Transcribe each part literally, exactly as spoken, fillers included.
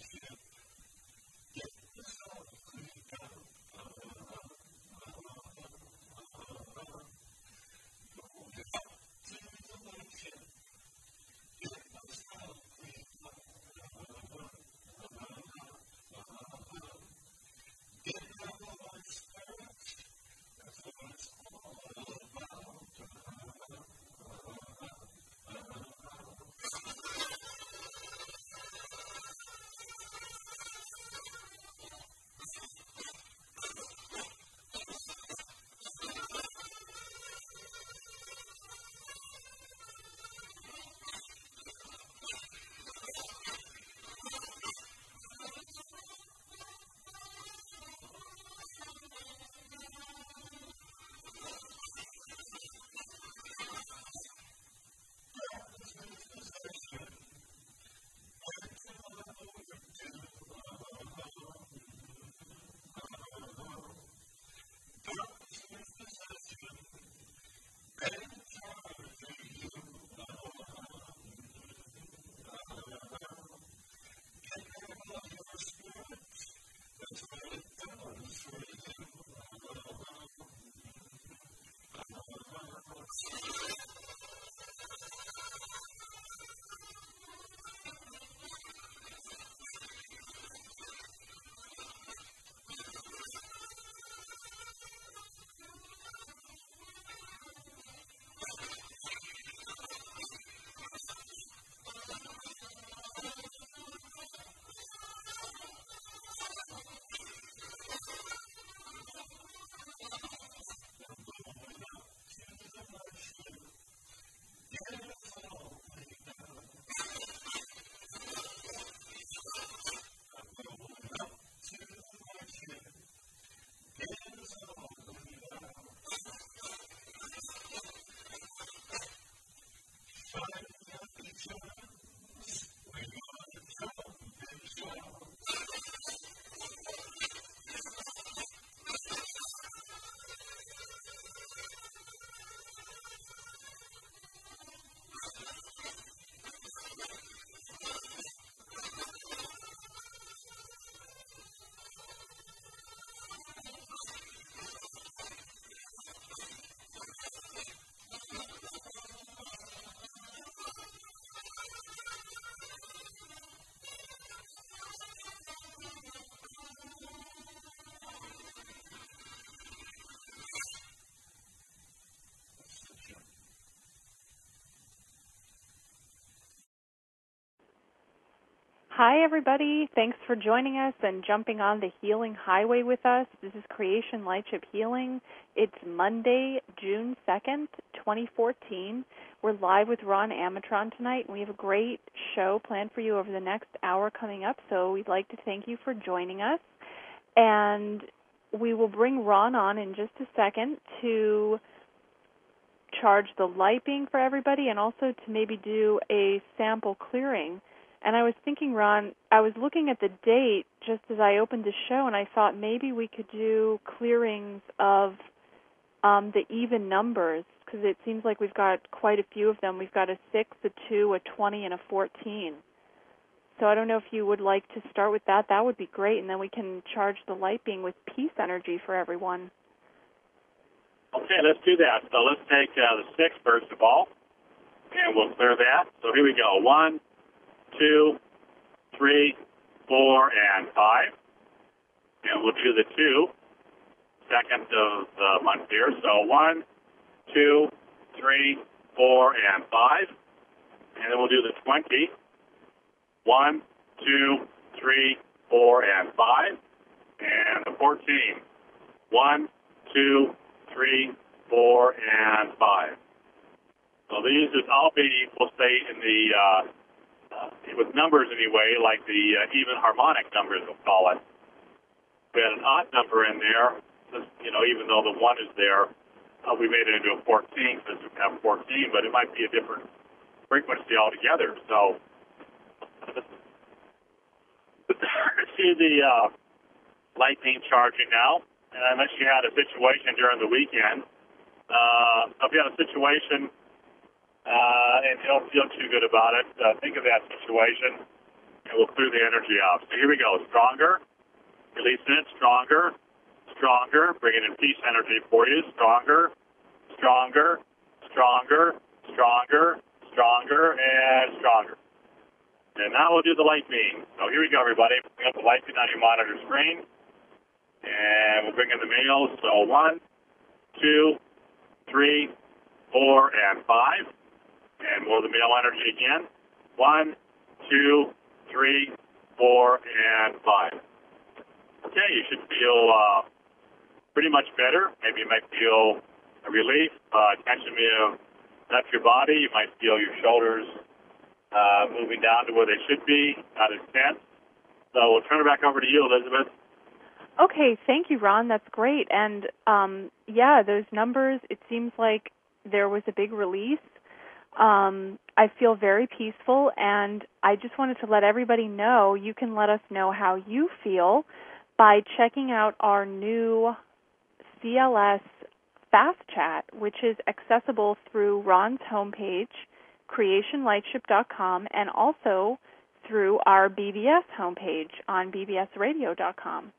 Hi, everybody. Thanks for joining us and jumping on the Healing Highway with us. This is Creation Lightship Healing. It's Monday, June second, twenty fourteen. We're live with Ron Amatron tonight, and we have a great show planned for you over the next hour coming up, so we'd like to thank you for joining us. And we will bring Ron on in just a second to charge the light beam for everybody and also to maybe do a sample clearing. And I was thinking, Ron, I was looking at the date just as I opened the show, and I thought maybe we could do clearings of um, the even numbers, because it seems like we've got quite a few of them. We've got a six, a two, a twenty, and a fourteen. So I don't know if you would like to start with that. That would be great, and then we can charge the light beam with peace energy for everyone. Okay, let's do that. So let's take uh, the six first of all, and we'll clear that. So here we go. One, two, three, four, and five. And we'll do the two, second of the month here. So one, two, three, four, and five. And then we'll do the twenty. One, two, three, four, and five. And the fourteen. One, two, three, four, and five. So these would all be, we'll say, in the uh, Uh, with numbers anyway, like the uh, even harmonic numbers, we'll call it. We had an odd number in there, just, you know, even though the one is there, uh, we made it into a fourteen because we have fourteen, but it might be a different frequency altogether. So, see the uh, light beam charging now, and unless you had a situation during the weekend, uh, if you had a situation Uh, and you don't feel too good about it, uh, think of that situation and we'll clear the energy out. So here we go. Stronger, releasing it, stronger, stronger, bringing in peace energy for you, stronger, stronger, stronger, stronger, stronger, and stronger. And now we'll do the light beam. So here we go, everybody. Bring up the light beam on your monitor screen. And we'll bring in the males. So one, two, three, four, and five. And more of the male energy again. One, two, three, four, and five. Okay, you should feel uh, pretty much better. Maybe you might feel a relief. Uh, tension may have left your body. You might feel your shoulders Uh, moving down to where they should be, not as tense. So we'll turn it back over to you, Elizabeth. Okay, thank you, Ron. That's great. And, um, yeah, those numbers, it seems like there was a big release. Um, I feel very peaceful, and I just wanted to let everybody know you can let us know how you feel by checking out our new C L S Fast Chat, which is accessible through Ron's homepage, creation lightship dot com, and also through our B B S homepage on b b s radio dot com.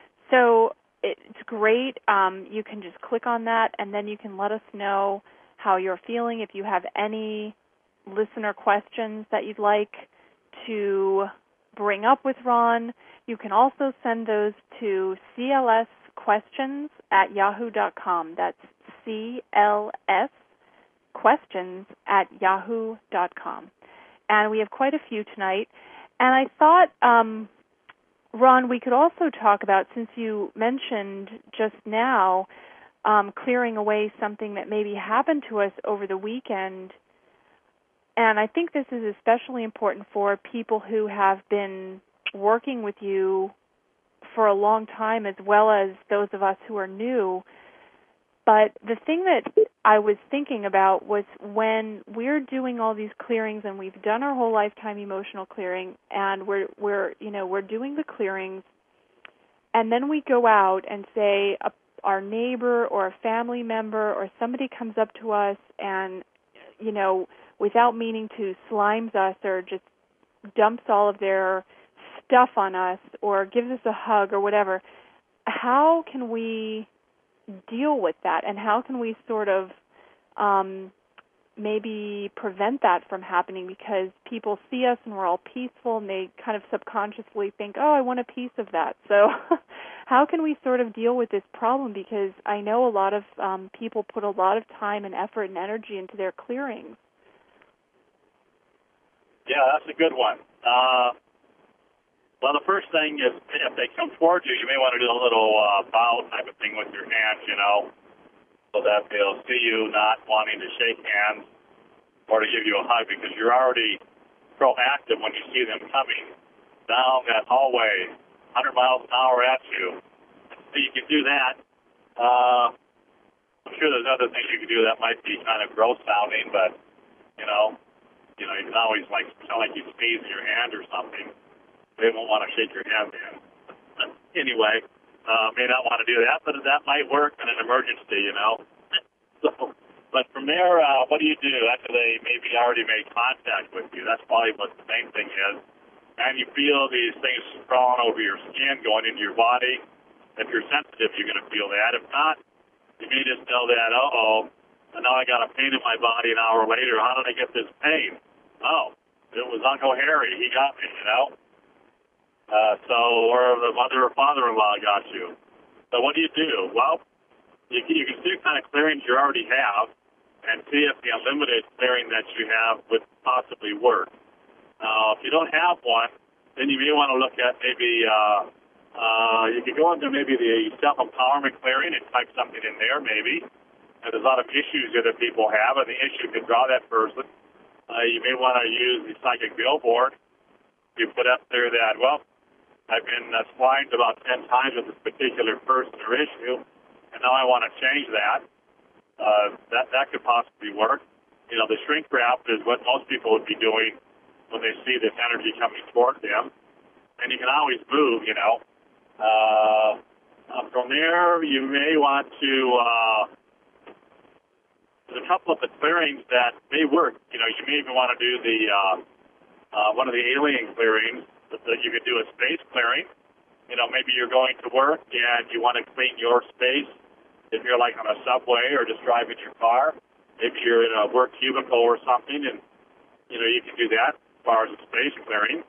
So it's great. Um, you can just click on that, and then you can let us know how you're feeling. If you have any listener questions that you'd like to bring up with Ron, you can also send those to C L S questions at yahoo dot com. That's C L S questions at yahoo dot com. And we have quite a few tonight. And I thought, um, Ron, we could also talk about, since you mentioned just now, um, clearing away something that maybe happened to us over the weekend. And I think this is especially important for people who have been working with you for a long time, as well as those of us who are new. But the thing that I was thinking about was when we're doing all these clearings, and we've done our whole lifetime emotional clearing, and we're we're you know we're doing the clearings, and then we go out and say a, our neighbor or a family member or somebody comes up to us and, you know, without meaning to, slimes us or just dumps all of their stuff on us or gives us a hug or whatever. How can we deal with that, and how can we sort of um, maybe prevent that from happening? Because people see us and we're all peaceful, and they kind of subconsciously think, oh, I want a piece of that. So how can we sort of deal with this problem? Because I know a lot of um, people put a lot of time and effort and energy into their clearings. Yeah, that's a good one. Uh, Well, the first thing is, if they come towards you, you may want to do a little uh, bow type of thing with your hands, you know, so that they'll see you not wanting to shake hands or to give you a hug, because you're already proactive when you see them coming down that hallway, one hundred miles an hour at you. So you can do that. Uh, I'm sure there's other things you can do that might be kind of gross sounding, but, you know, you know, you can always, like, sound like you sneeze in your hand or something. They won't want to shake your hand in. Anyway, uh, may not want to do that, but that might work in an emergency, you know. So, but from there, uh, what do you do after they maybe already made contact with you? That's probably what the main thing is. And you feel these things crawling over your skin, going into your body. If you're sensitive, you're going to feel that. If not, you may just know that, uh-oh, and now I got a pain in my body an hour later. How did I get this pain? Oh, it was Uncle Harry. He got me, you know. Uh, so, or the mother or father-in-law got you. So what do you do? Well, you can, you can see what kind of clearings you already have and see if the unlimited clearing that you have would possibly work. Uh, if you don't have one, then you may want to look at maybe, uh, uh, you could go into maybe the self-empowerment clearing and type something in there maybe. And there's a lot of issues that other people have, and the issue could draw that person. Uh, you may want to use the psychic billboard. You put up there that, well, I've been uh, slimed about ten times with this particular person or issue, and now I want to change that. Uh, that that could possibly work. You know, the shrink wrap is what most people would be doing when they see this energy coming toward them. And you can always move, you know. Uh, uh, from there, you may want to, uh, there's a couple of the clearings that may work. You know, you may even want to do the, uh, uh, one of the alien clearings that you could do a space clearing. You know, maybe you're going to work and you want to clean your space. If you're like on a subway or just driving your car, maybe you're in a work cubicle or something, and you know you can do that as far as a space clearing.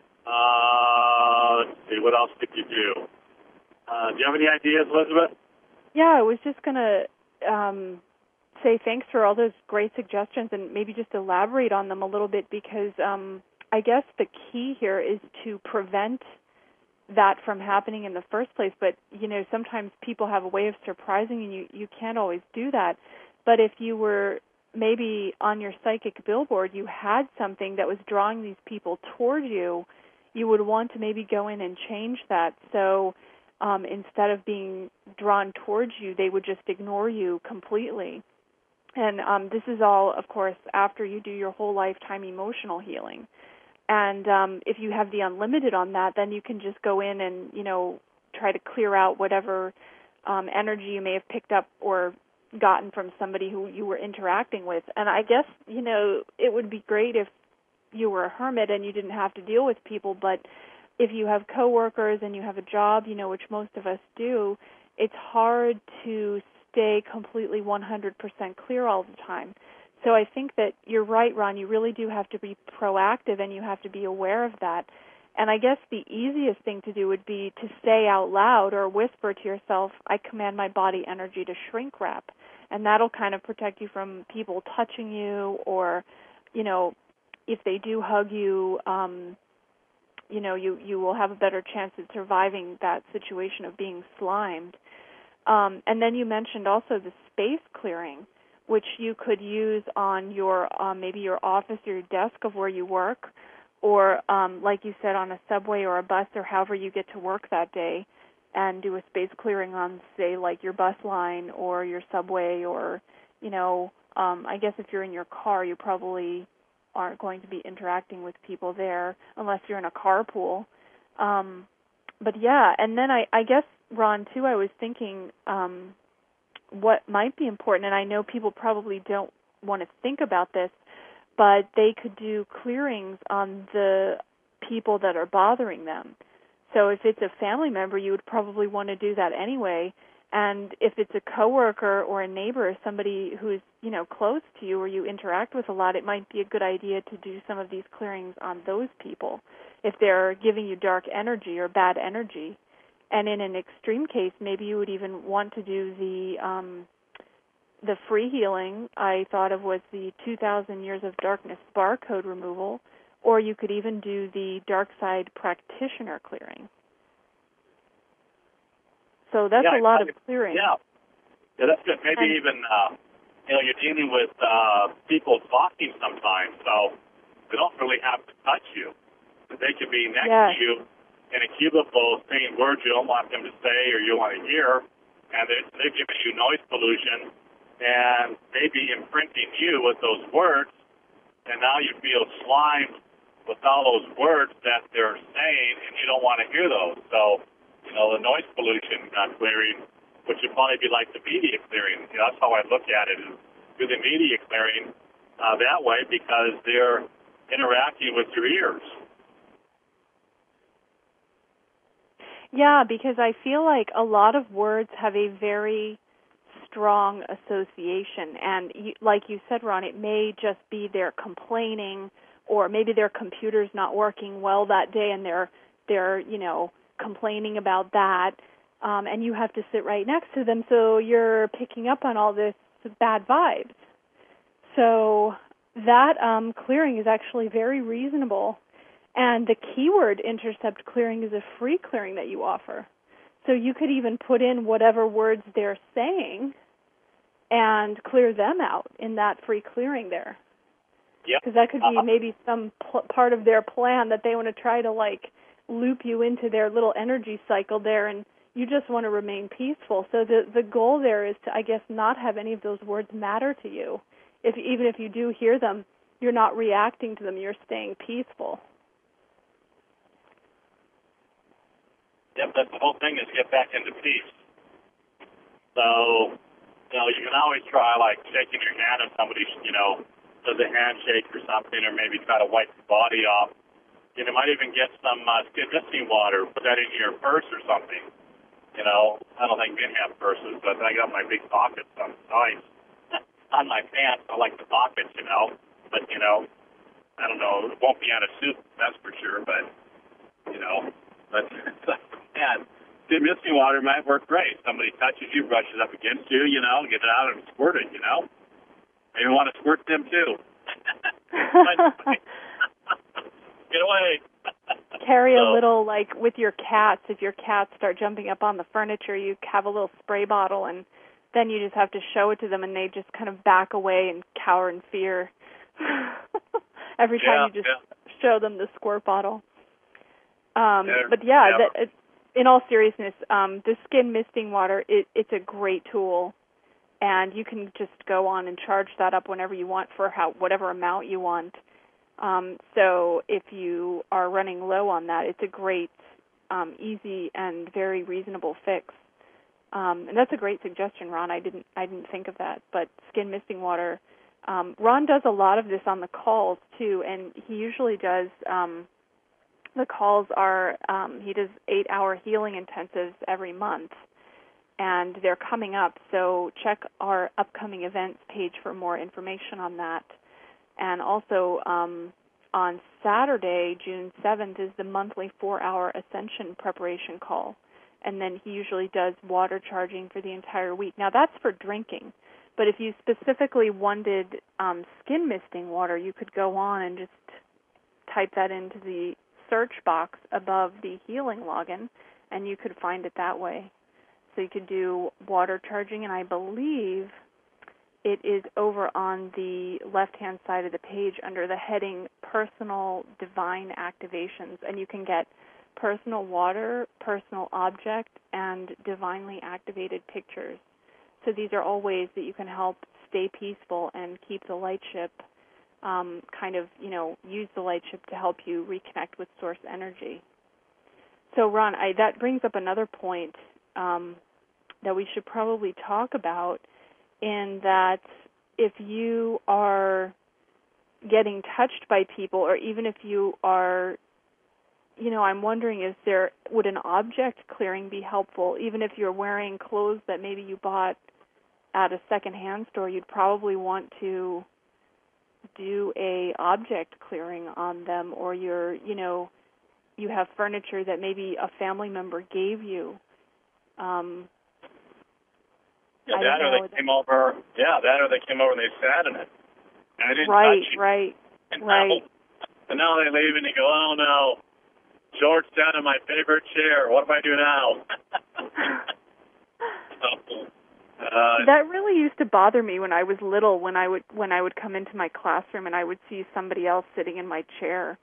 Uh, let's see, what else could you do? Uh, do you have any ideas, Elizabeth? Yeah, I was just going to um, say thanks for all those great suggestions and maybe just elaborate on them a little bit, because um, I guess the key here is to prevent that from happening in the first place. But, you know, sometimes people have a way of surprising you. You, you can't always do that. But if you were maybe on your psychic billboard, you had something that was drawing these people toward you, you would want to maybe go in and change that. So um, instead of being drawn towards you, they would just ignore you completely. And um, this is all, of course, after you do your whole lifetime emotional healing. And um, if you have the unlimited on that, then you can just go in and, you know, try to clear out whatever um, energy you may have picked up or gotten from somebody who you were interacting with. And I guess, you know, it would be great if you were a hermit and you didn't have to deal with people, but if you have coworkers and you have a job, you know, which most of us do, it's hard to stay completely one hundred percent clear all the time. So I think that you're right, Ron. You really do have to be proactive, and you have to be aware of that. And I guess the easiest thing to do would be to say out loud or whisper to yourself, I command my body energy to shrink wrap. And that'll kind of protect you from people touching you, or, you know, if they do hug you, um, you know, you, you will have a better chance at surviving that situation of being slimed. Um, and then you mentioned also the space clearing, which you could use on your um, maybe your office or your desk of where you work, or um, like you said, on a subway or a bus, or however you get to work that day, and do a space clearing on, say, like your bus line or your subway, or, you know, um, I guess if you're in your car, you probably aren't going to be interacting with people there unless you're in a carpool. Um, but yeah, and then I, I guess, Ron, too, I was thinking um, what might be important, and I know people probably don't want to think about this, but they could do clearings on the people that are bothering them. So if it's a family member, you would probably want to do that anyway. And if it's a coworker or a neighbor, or somebody who's, you know, close to you or you interact with a lot, it might be a good idea to do some of these clearings on those people if they're giving you dark energy or bad energy. And in an extreme case, maybe you would even want to do the um, the free healing I thought of was the two thousand Years of Darkness barcode removal, or you could even do the Dark Side Practitioner clearing. So that's yeah, a lot I, of clearing. Yeah, yeah, that's good. Maybe and, even, uh, you know, you're dealing with uh, people talking sometimes, so they don't really have to touch you. But they could be next yes. to you in a cubicle saying words you don't want them to say or you want to hear, and they're, they're giving you noise pollution, and maybe imprinting you with those words, and now you feel slimed with all those words that they're saying, and you don't want to hear those. So, you know, the noise pollution uh, clearing, which would probably be like the media clearing. You know, that's how I look at it, is do the media clearing uh, that way, because they're interacting with your ears. Yeah, because I feel like a lot of words have a very strong association. And you, like you said, Ron, it may just be they're complaining, or maybe their computer's not working well that day and they're, they're you know, complaining about that. Um, and you have to sit right next to them, so you're picking up on all this bad vibes. So that um, clearing is actually very reasonable. And the keyword intercept clearing is a free clearing that you offer. So you could even put in whatever words they're saying and clear them out in that free clearing there. Yeah. Because that could be uh, maybe some pl- part of their plan that they want to try to, like, loop you into their little energy cycle there, and you just want to remain peaceful. So the the goal there is to, I guess, not have any of those words matter to you. If even if you do hear them, you're not reacting to them. You're staying peaceful. Yep, that's the whole thing, is get back into peace. So, you know, you can always try, like, shaking your hand if somebody, you know, does a handshake or something, or maybe try to wipe the body off. You know, might even get some uh, skin misting water, put that in your purse or something. You know, I don't think men have purses, but I got my big pockets on nice on my pants. I like the pockets, you know. But you know, I don't know. It won't be on a suit, that's for sure. But you know, but man, skin misting water might work great. Somebody touches you, brushes up against you, you know, get it out and squirt it. You know, maybe want to squirt them too. Get away. Carry so, a little, like, with your cats. If your cats start jumping up on the furniture, you have a little spray bottle, and then you just have to show it to them, and they just kind of back away and cower in fear. Every time yeah, you just yeah. show them the squirt bottle. Um, yeah, but, yeah, yeah. that, it, in all seriousness, um, the skin misting water, it, it's a great tool, and you can just go on and charge that up whenever you want for how whatever amount you want. Um, so if you are running low on that, it's a great, um, easy, and very reasonable fix. Um, and that's a great suggestion, Ron. I didn't, I didn't think of that. But skin misting water, um, Ron does a lot of this on the calls too, and he usually does. Um, the calls are um, he does eight-hour healing intensives every month, and they're coming up. So check our upcoming events page for more information on that. And also um, on Saturday, June seventh, is the monthly four-hour Ascension preparation call. And then he usually does water charging for the entire week. Now, that's for drinking. But if you specifically wanted um, skin misting water, you could go on and just type that into the search box above the healing login, and you could find it that way. So you could do water charging, and I believe it is over on the left-hand side of the page under the heading Personal Divine Activations, and you can get personal water, personal object, and divinely activated pictures. So these are all ways that you can help stay peaceful and keep the light ship, um, kind of, you know, use the light ship to help you reconnect with source energy. So, Ron, I, that brings up another point um, that we should probably talk about, in that if you are getting touched by people, or even if you are, you know, I'm wondering, is there, would an object clearing be helpful? Even if you're wearing clothes that maybe you bought at a secondhand store, you'd probably want to do a object clearing on them, or you're, you know, you have furniture that maybe a family member gave you. Um, Yeah, that or they came over. Yeah, that or they came over and they sat in it. And I didn't right, touch you. right, and right. Now, and now they leave and you go, oh no, George sat in my favorite chair. What do I do now? so, uh, that really used to bother me when I was little. When I would when I would come into my classroom and I would see somebody else sitting in my chair.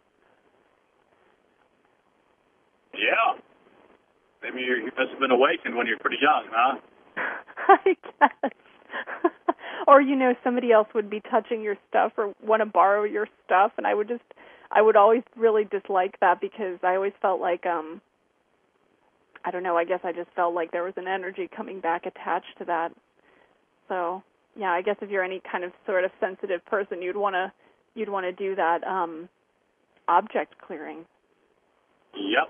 Yeah. Maybe you must have been awakened when you were pretty young, huh? I guess. Or, you know, somebody else would be touching your stuff or want to borrow your stuff, and I would just, I would always really dislike that, because I always felt like, um, I don't know, I guess I just felt like there was an energy coming back attached to that. So, yeah, I guess if you're any kind of sort of sensitive person, you'd want to, you'd want to do that um, object clearing. Yep.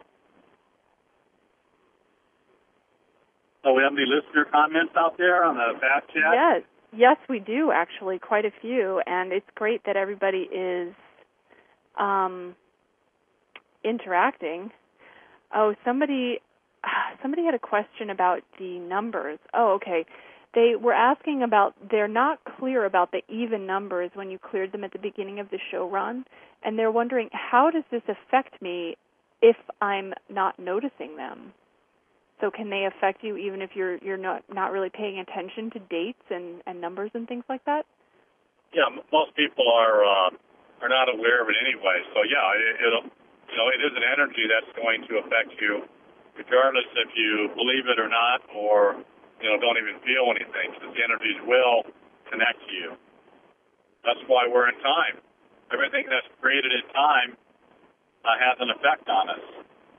So we have any listener comments out there on the fast chat? Yes, yes, we do, actually, quite a few, and it's great that everybody is um, interacting. Oh, somebody, somebody had a question about the numbers. Oh, okay. They were asking about, they're not clear about the even numbers when you cleared them at the beginning of the show run, and they're wondering, how does this affect me if I'm not noticing them? So can they affect you even if you're you're not not really paying attention to dates and, and numbers and things like that? Yeah, most people are uh, are not aware of it anyway. So yeah, it, it'll you know it is an energy that's going to affect you, regardless if you believe it or not, or you know don't even feel anything. Because the energies will connect to you. That's why we're in time. Everything that's created in time uh, has an effect on us.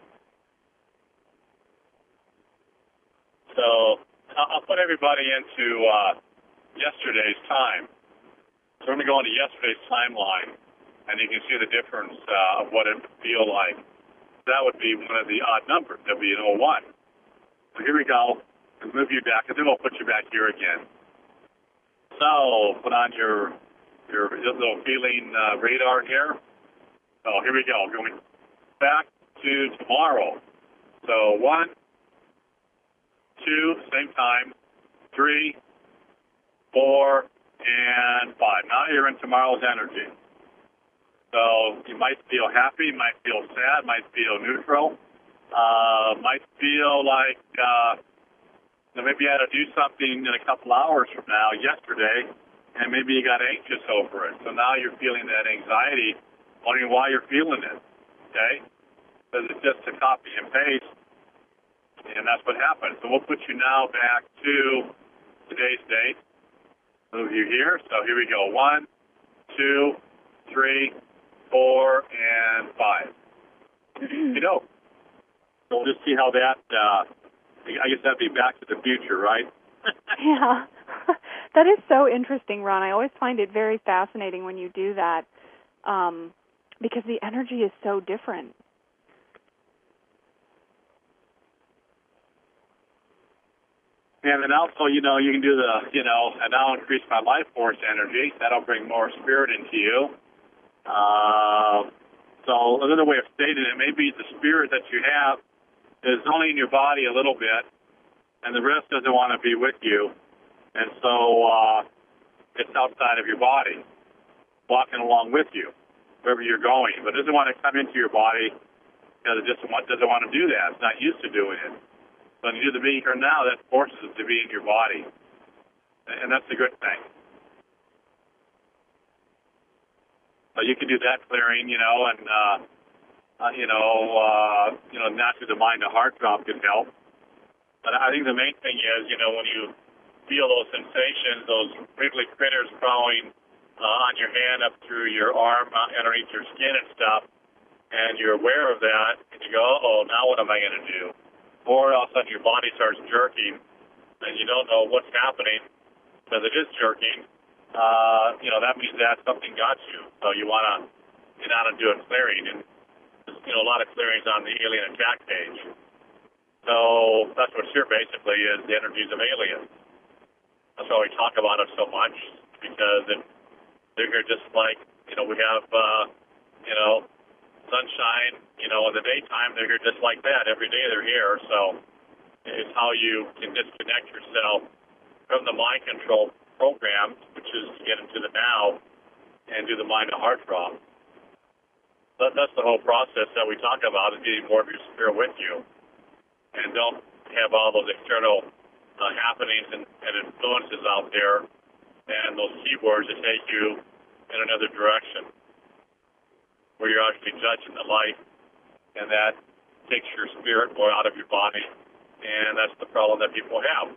So I'll put everybody into uh, yesterday's time. So we're going to go into yesterday's timeline. and you can see the difference uh, of what it would feel like. That would be one of the odd numbers. That would be an oh one. So here we go. We'll move you back, and then we'll put you back here again. So put on your your little feeling uh, radar here. So here we go. Going back to tomorrow. So one, two, same time, three, four, and five. Now you're in tomorrow's energy. So you might feel happy, might feel sad, might feel neutral, uh, might feel like uh, you know, maybe you had to do something in a couple hours from now, yesterday, and maybe you got anxious over it. So now you're feeling that anxiety, wondering why you're feeling it, okay? Because it's just a copy and paste, and that's what happens. So we'll put you now back to today's date. Move you here. So here we go. One, two, three, four, and five. You know, so we'll just see how that, uh, I guess that'd be Back to the Future, right? Yeah. That is so interesting, Ron. I always find it very fascinating when you do that um, because the energy is so different. And then also, you know, you can do the, you know, and now increase my life force energy. That'll bring more spirit into you. Uh, so another way of stating it, maybe the spirit that you have is only in your body a little bit, and the rest doesn't want to be with you. And so uh, it's outside of your body, walking along with you, wherever you're going. But it doesn't want to come into your body because it just want, doesn't want to do that. It's not used to doing it. So when you do the being here now, that forces it to be in your body. And that's a good thing. So you can do that clearing, you know, and, uh, uh, you know, uh, you know, naturally the mind to heart drop can help. But I think the main thing is, you know, when you feel those sensations, those wriggly critters crawling uh, on your hand up through your arm, uh, underneath your skin and stuff, and you're aware of that, and you go, oh, now what am I going to do? Or all of a sudden your body starts jerking, and you don't know what's happening because it is jerking. Uh, you know, that means that something got you. So you want to get out and do a clearing. And, you know, a lot of clearings on the alien attack page. So that's what here basically is the energies of aliens. That's why we talk about it so much, because it, they're here just like, you know, we have, uh, you know, sunshine, you know, in the daytime, they're here just like that. Every day they're here. So it's how you can disconnect yourself from the mind control program, which is to get into the now and do the mind to heart drop. That, that's the whole process that we talk about, is getting more of your spirit with you. And don't have all those external uh, happenings and, and influences out there and those keywords that take you in another direction, where you're actually judging the life, and that takes your spirit more out of your body, and that's the problem that people have.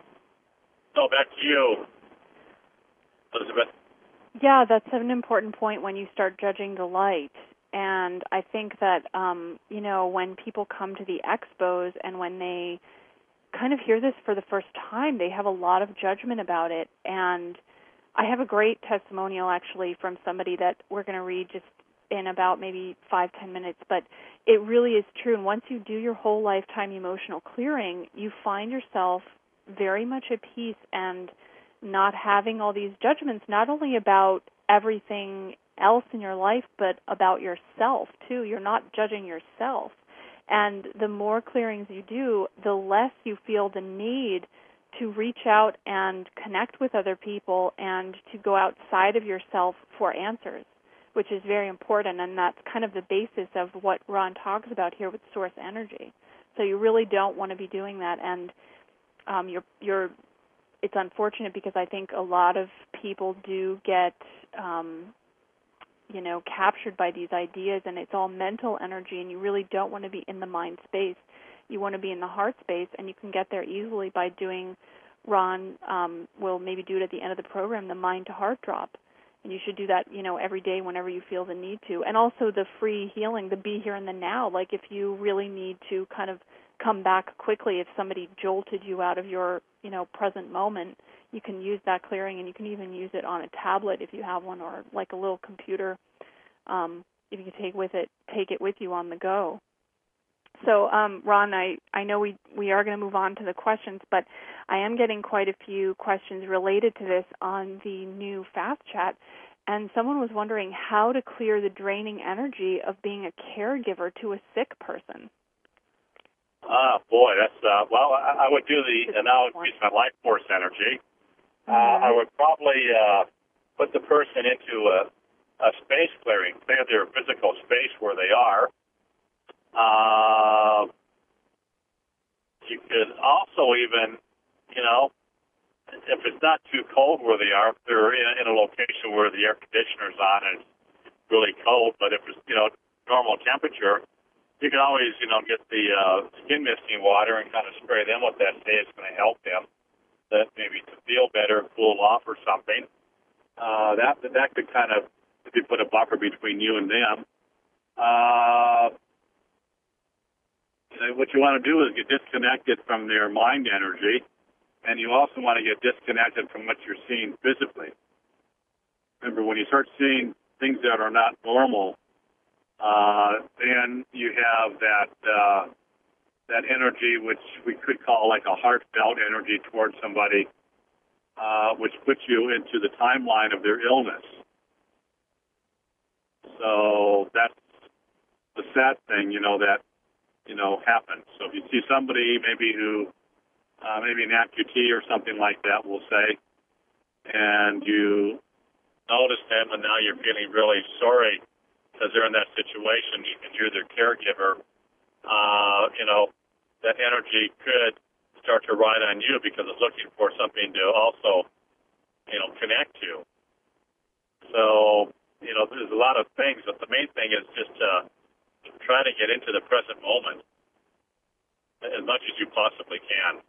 So back to you, Elizabeth. Yeah, that's an important point when you start judging the light. And I think that, um, you know, when people come to the expos and when they kind of hear this for the first time, they have a lot of judgment about it. And I have a great testimonial, actually, from somebody that we're going to read just in about maybe five, ten minutes. But it really is true. And once you do your whole lifetime emotional clearing, you find yourself very much at peace and not having all these judgments, not only about everything else in your life, but about yourself, too. You're not judging yourself. And the more clearings you do, the less you feel the need to reach out and connect with other people and to go outside of yourself for answers, which is very important. And that's kind of the basis of what Ron talks about here with source energy. So you really don't want to be doing that. And um, you're, you're, it's unfortunate because I think a lot of people do get um, you know, captured by these ideas, and it's all mental energy, and you really don't want to be in the mind space. You want to be in the heart space, and you can get there easily by doing, Ron um, will maybe do it at the end of the program, the mind to heart drop. And you should do that, you know, every day whenever you feel the need to. And also the free healing, the be here and the now. Like if you really need to kind of come back quickly, if somebody jolted you out of your, you know, present moment, you can use that clearing, and you can even use it on a tablet if you have one, or like a little computer um, if you can take with it, take it with you on the go. So, um, Ron, I, I know we, we are going to move on to the questions, but I am getting quite a few questions related to this on the new Fast Chat. And someone was wondering how to clear the draining energy of being a caregiver to a sick person. Ah, boy, that's, uh, well, I, I would do the, and now increase my life force energy. Uh, mm-hmm. I would probably uh, put the person into a, a space clearing, clear their physical space where they are. Uh, you could also even, you know, if it's not too cold where they are, if they're in, in a location where the air conditioner's on and it's really cold, but if it's, you know, normal temperature, you can always, you know, get the uh, skin misting water and kind of spray them with that. Say it's going to help them, that maybe to feel better, cool off or something. Uh, that that could kind of, if you put a buffer between you and them. Uh, what you want to do is get disconnected from their mind energy, and you also want to get disconnected from what you're seeing physically. Remember, when you start seeing things that are not normal, uh, then you have that uh, that energy, which we could call like a heartfelt energy towards somebody, uh, which puts you into the timeline of their illness. So that's the sad thing, you know, that, you know, happens. So if you see somebody maybe who, uh, maybe an amputee or something like that, we'll say, and you notice them and now you're feeling really sorry because they're in that situation and you're their caregiver, uh, you know, that energy could start to ride on you because it's looking for something to also, you know, connect to. So, you know, there's a lot of things, but the main thing is just uh, try to get into the present moment as much as you possibly can.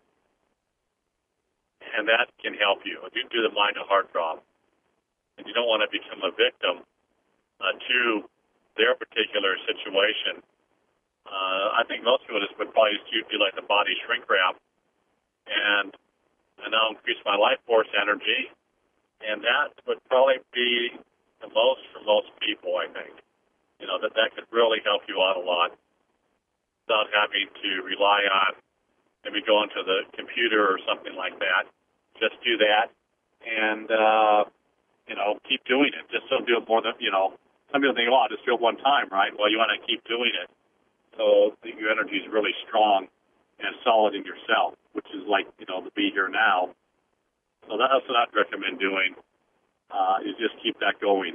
And that can help you. If you do the mind to heart drop, and you don't want to become a victim uh, to their particular situation, uh, I think most people just would probably just feel like the body shrink wrap and, and now increase my life force energy. And that would probably be the most for most people, I think. You know, that that could really help you out a lot without having to rely on maybe going to the computer or something like that. Just do that and, uh, you know, keep doing it. Just don't do it more than, you know, some people think, oh, I'll just do it one time, right? Well, you want to keep doing it so that your energy is really strong and solid in yourself, which is like, you know, the be here now. So that's what I'd recommend doing, uh, is just keep that going.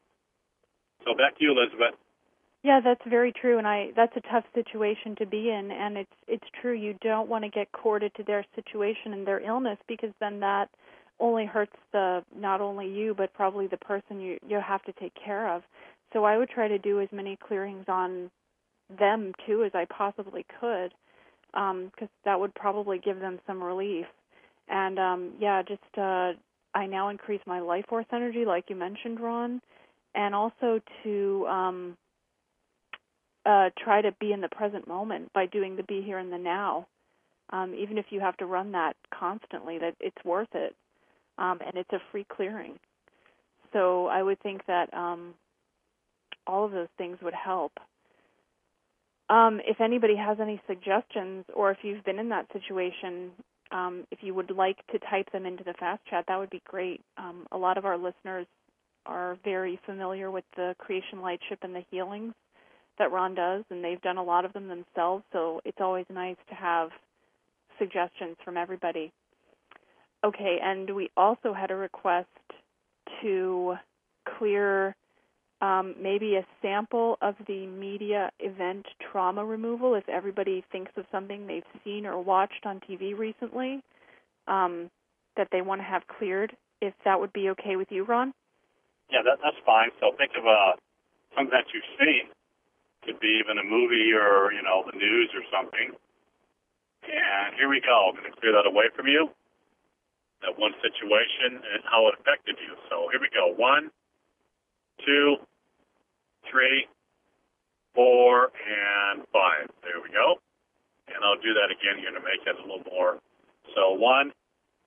So back to you, Elizabeth. Yeah, that's very true, and I that's a tough situation to be in, and it's it's true. You don't want to get corded to their situation and their illness because then that only hurts the not only you but probably the person you you have to take care of. So I would try to do as many clearings on them too as I possibly could, because um, that would probably give them some relief. And um, yeah, just uh, I now increase my life force energy, like you mentioned, Ron, and also to um, uh, try to be in the present moment by doing the be here and the now. Um, even if you have to run that constantly, that it's worth it, um, and it's a free clearing. So I would think that um, all of those things would help. Um, if anybody has any suggestions, or if you've been in that situation, um, if you would like to type them into the Fast Chat, that would be great. Um, a lot of our listeners are very familiar with the Creation Lightship and the healings that Ron does, and they've done a lot of them themselves, so it's always nice to have suggestions from everybody. Okay, and we also had a request to clear um, maybe a sample of the media event trauma removal if everybody thinks of something they've seen or watched on T V recently um, that they want to have cleared, if that would be okay with you, Ron? Yeah, that, that's fine. So think of uh, something that you've seen. Could be even a movie or, you know, the news or something. And here we go. I'm going to clear that away from you, that one situation, and how it affected you. So here we go. One, two, three, four, and five. There we go. And I'll do that again here to make it a little more. So one,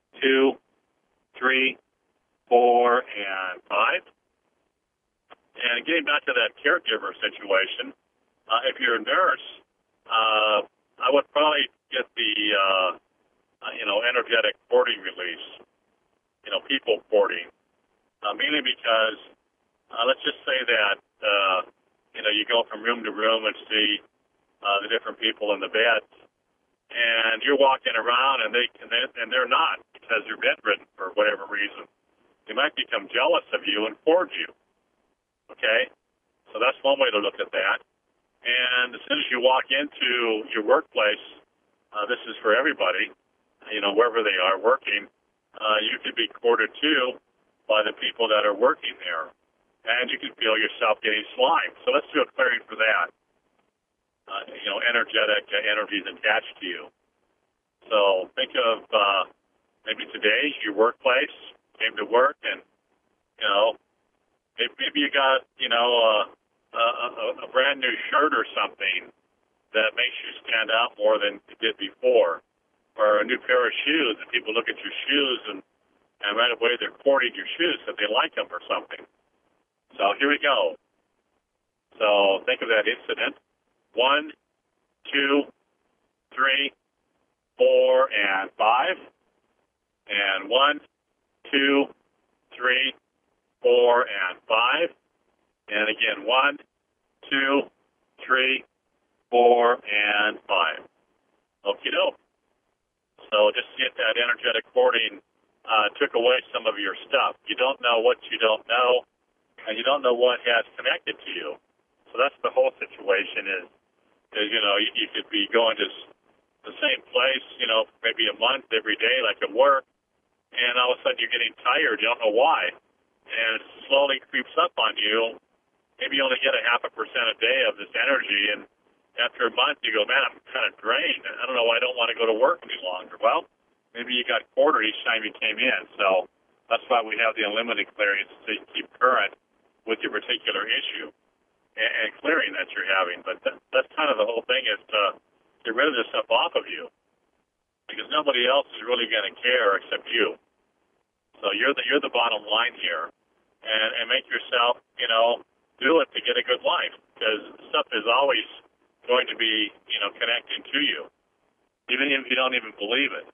two, three, four, and five. And getting back to that caregiver situation, uh, if you're a nurse, uh, I would probably get the, uh, uh, you know, energetic porting release, you know, people porting, uh, mainly because, uh, let's just say that, uh, you know, you go from room to room and see uh, the different people in the beds, and you're walking around and they and they're, and they're not because you're bedridden for whatever reason. They might become jealous of you and hoard you. Okay, so that's one way to look at that. And as soon as you walk into your workplace, uh, this is for everybody, you know, wherever they are working, uh, you could be courted too by the people that are working there. And you can feel yourself getting slimed. So let's do a clearing for that. Uh, you know, energetic uh, energies attached to you. So think of uh, maybe today, your workplace, came to work, and, you know, maybe, maybe you got, you know, uh, a, a, a brand new shirt or something that makes you stand out more than you did before, or a new pair of shoes, and people look at your shoes, and, and right away they're courting your shoes because they like them or something. So here we go. So think of that incident. One, two, three, four, and five. And one, two, three, four, and five. And again, one, two, three, four, and five. Okie doke. So just get that energetic hoarding uh, took away some of your stuff. You don't know what you don't know, and you don't know what has connected to you. So that's the whole situation is, is you know, you, you could be going to the same place, you know, maybe a month every day, like at work, and all of a sudden you're getting tired. You don't know why. And it slowly creeps up on you. Maybe you only get a half a percent a day of this energy, and after a month you go, man, I'm kind of drained. I don't know why I don't want to go to work any longer. Well, maybe you got quartered each time you came in. So that's why we have the unlimited clearings to keep current with your particular issue and, and clearing that you're having. But th- that's kind of the whole thing is to get rid of this stuff off of you, because nobody else is really going to care except you. So you're the you're the bottom line here, and, and make yourself, you know, do it to get a good life, because stuff is always going to be, you know, connecting to you, even if you don't even believe it.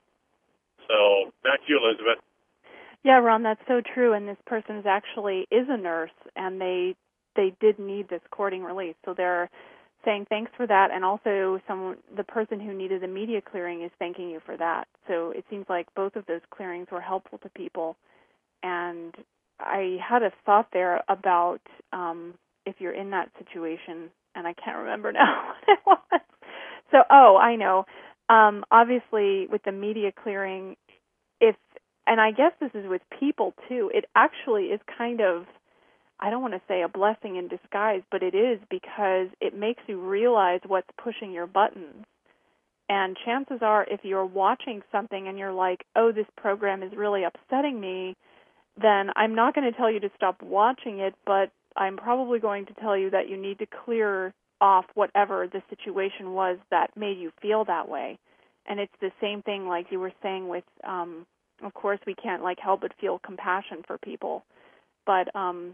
So back to you, Elizabeth. Yeah, Ron, that's so true. And this person is actually is a nurse, and they they did need this courting release. So they're saying thanks for that, and also some the person who needed the media clearing is thanking you for that. So it seems like both of those clearings were helpful to people. And I had a thought there about um, if you're in that situation, and I can't remember now what it was. So, oh, I know. Um, obviously, with the media clearing, if and I guess this is with people too, it actually is kind of, I don't want to say a blessing in disguise, but it is, because it makes you realize what's pushing your buttons. And chances are, if you're watching something and you're like, oh, this program is really upsetting me, then I'm not going to tell you to stop watching it, but I'm probably going to tell you that you need to clear off whatever the situation was that made you feel that way. And it's the same thing like you were saying with, um, of course, we can't like help but feel compassion for people. But um,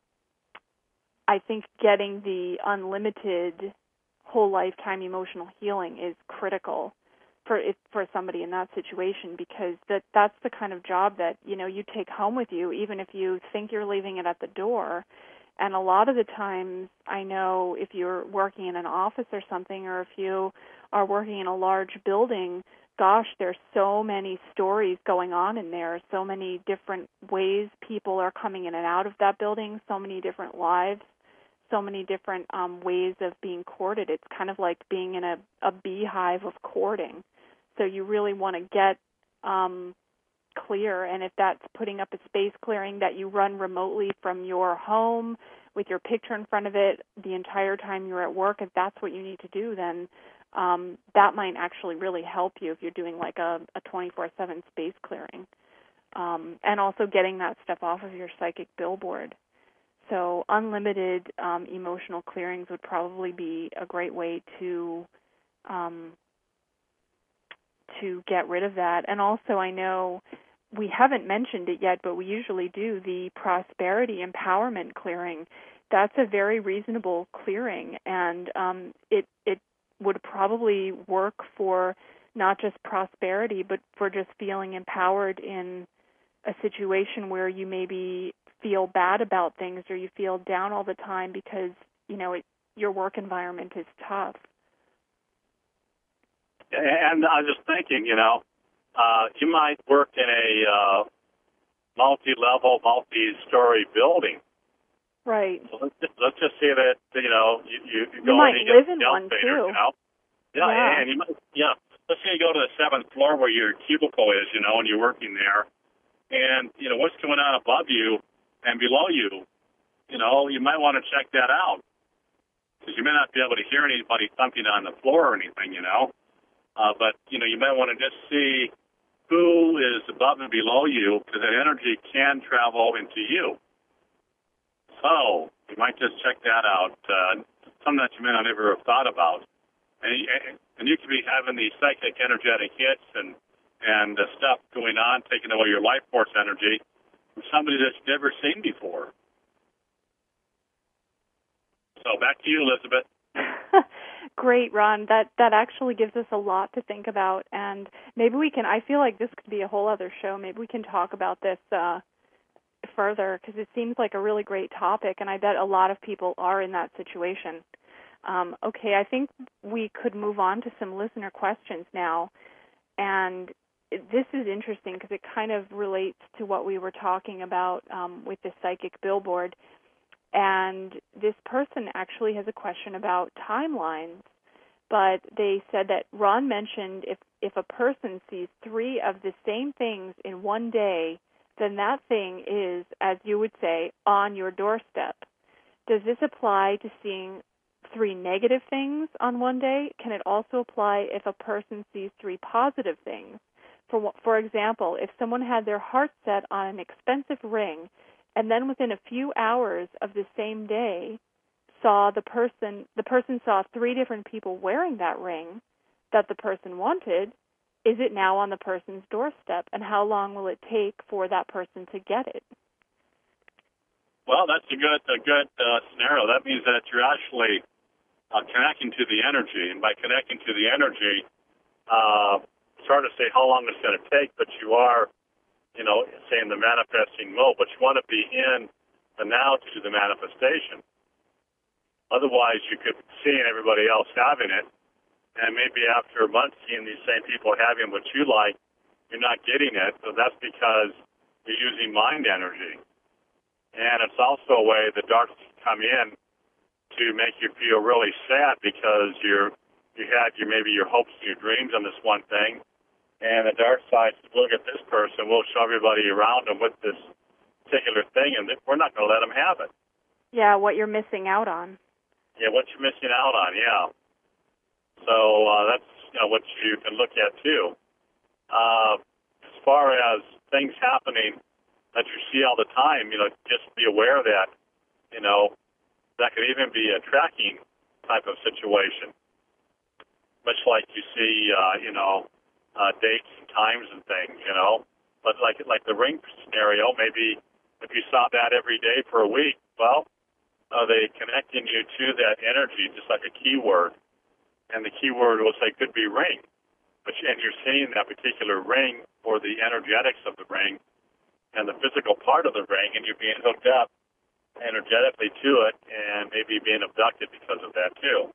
I think getting the unlimited whole lifetime emotional healing is critical for if, for somebody in that situation, because that that's the kind of job that, you know, you take home with you, even if you think you're leaving it at the door. And a lot of the times, I know if you're working in an office or something, or if you are working in a large building, gosh, there's so many stories going on in there, so many different ways people are coming in and out of that building, so many different lives, so many different um, ways of being courted. It's kind of like being in a, a beehive of courting. So you really want to get um, clear, and if that's putting up a space clearing that you run remotely from your home with your picture in front of it the entire time you're at work, if that's what you need to do, then um, that might actually really help you if you're doing like a, a twenty-four seven space clearing. Um, and also getting that stuff off of your psychic billboard. So unlimited um, emotional clearings would probably be a great way to um, to get rid of that. And also I know we haven't mentioned it yet, but we usually do, the prosperity empowerment clearing. That's a very reasonable clearing, and um, it it would probably work for not just prosperity, but for just feeling empowered in a situation where you maybe feel bad about things or you feel down all the time because, you know, it, your work environment is tough. And I was just thinking, you know, uh, you might work in a uh, multi-level, multi-story building. Right. So let's just, let's just say that, you know, you, you, you go you might in and you live get in the one, elevator, too. you know? Yeah, yeah, and you might, yeah. Let's say you go to the seventh floor where your cubicle is, you know, and you're working there. And, you know, what's going on above you and below you, you know, you might want to check that out. Because you may not be able to hear anybody thumping on the floor or anything, you know. Uh, but, you know, you might want to just see who is above and below you, because that energy can travel into you. So you might just check that out, uh, something that you may not ever have thought about. And, and you could be having these psychic energetic hits and, and uh, stuff going on, taking away your life force energy from somebody that you've never seen before. So back to you, Elizabeth. Great, Ron. That that actually gives us a lot to think about, and maybe we can. I feel like this could be a whole other show. Maybe we can talk about this uh, further, because it seems like a really great topic, and I bet a lot of people are in that situation. Um, okay, I think we could move on to some listener questions now, and this is interesting because it kind of relates to what we were talking about um, with the psychic billboard. And this person actually has a question about timelines, but they said that Ron mentioned if, if a person sees three of the same things in one day, then that thing is, as you would say, on your doorstep. Does this apply to seeing three negative things on one day? Can it also apply if a person sees three positive things? For, for example, if someone had their heart set on an expensive ring, and then within a few hours of the same day, saw the person, the person saw three different people wearing that ring that the person wanted, is it now on the person's doorstep? And how long will it take for that person to get it? Well, that's a good, a good uh, scenario. That means that you're actually uh, connecting to the energy. And by connecting to the energy, uh, it's hard to say how long it's going to take, but you are, you know, say in the manifesting mode, but you want to be in the now to do the manifestation. Otherwise, you could see everybody else having it, and maybe after a month seeing these same people having what you like, you're not getting it, so that's because you're using mind energy. And it's also a way the darks come in to make you feel really sad because you're, you had your, maybe your hopes and your dreams on this one thing, and the dark side says, look at this person, we'll show everybody around them with this particular thing, and we're not going to let them have it. Yeah, what you're missing out on. Yeah, what you're missing out on, yeah. So uh, that's, you know, what you can look at, too. Uh, as far as things happening that you see all the time, you know, just be aware that, you know, that could even be a tracking type of situation. Much like you see, uh, you know, Uh, dates and times and things, you know. But like like the ring scenario, maybe if you saw that every day for a week, well, are they connecting you to that energy, just like a keyword? And the keyword will say could be ring. But and you're seeing that particular ring or the energetics of the ring and the physical part of the ring, and you're being hooked up energetically to it and maybe being abducted because of that, too.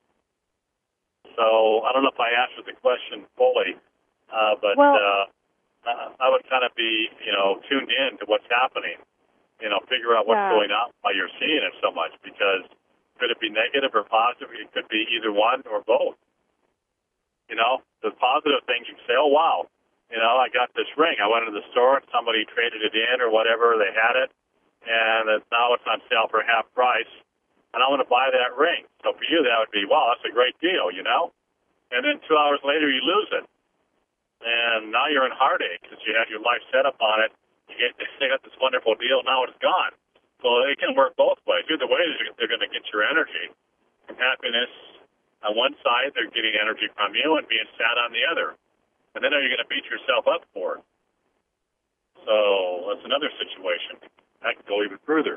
So I don't know if I answered the question fully. Uh, but well, uh, I would kind of be, you know, tuned in to what's happening, you know, figure out what's yeah. going on while you're seeing it so much, because could it be negative or positive? It could be either one or both. You know, the positive things you can say, oh, wow, you know, I got this ring. I went into the store and somebody traded it in or whatever. They had it, and now it's on sale for half price, and I want to buy that ring. So for you, that would be, wow, that's a great deal, you know? And then two hours later, you lose it. And now you're in heartache because you had your life set up on it. You get they got this wonderful deal. Now it's gone. So it can work both ways. Either way, they're going to get your energy. From happiness on one side, they're getting energy from you, and being sad on the other. And then are you going to beat yourself up for it? So that's another situation. That could go even further.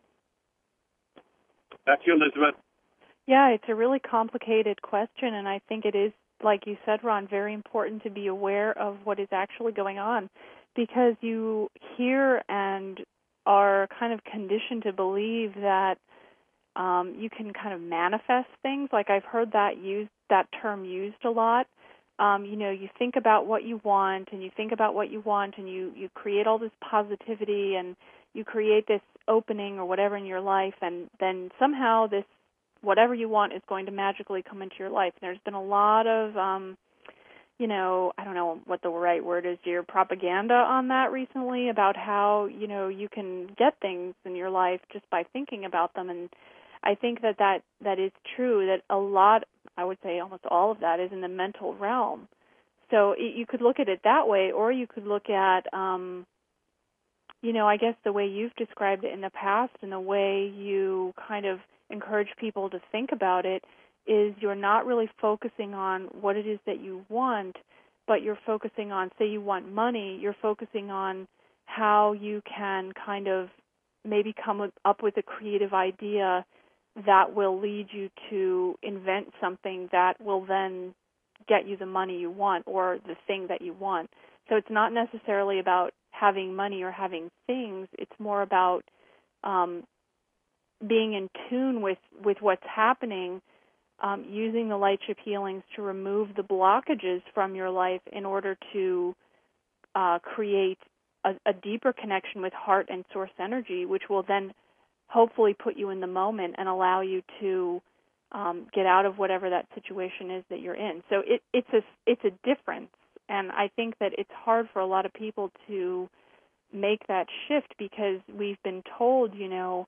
Back to you, Elizabeth. Yeah, it's a really complicated question, and I think it is, like you said, Ron, very important to be aware of what is actually going on, because you hear and are kind of conditioned to believe that um, you can kind of manifest things. Like I've heard that used, that term used a lot. Um, you know, you think about what you want, and you think about what you want, and you, you create all this positivity, and you create this opening or whatever in your life, and then somehow this whatever you want is going to magically come into your life. And there's been a lot of, um, you know, I don't know what the right word is, your propaganda on that recently about how, you know, you can get things in your life just by thinking about them. And I think that that, that is true, that a lot, I would say almost all of that is in the mental realm. So it, you could look at it that way, or you could look at, um, you know, I guess the way you've described it in the past and the way you kind of encourage people to think about it is you're not really focusing on what it is that you want, but you're focusing on, say you want money, you're focusing on how you can kind of maybe come up with a creative idea that will lead you to invent something that will then get you the money you want or the thing that you want. So it's not necessarily about having money or having things. It's more about um, being in tune with, with what's happening, um, using the Lightship healings to remove the blockages from your life in order to uh, create a, a deeper connection with heart and source energy, which will then hopefully put you in the moment and allow you to um, get out of whatever that situation is that you're in. So it, it's a it's a difference, and I think that it's hard for a lot of people to make that shift because we've been told, you know,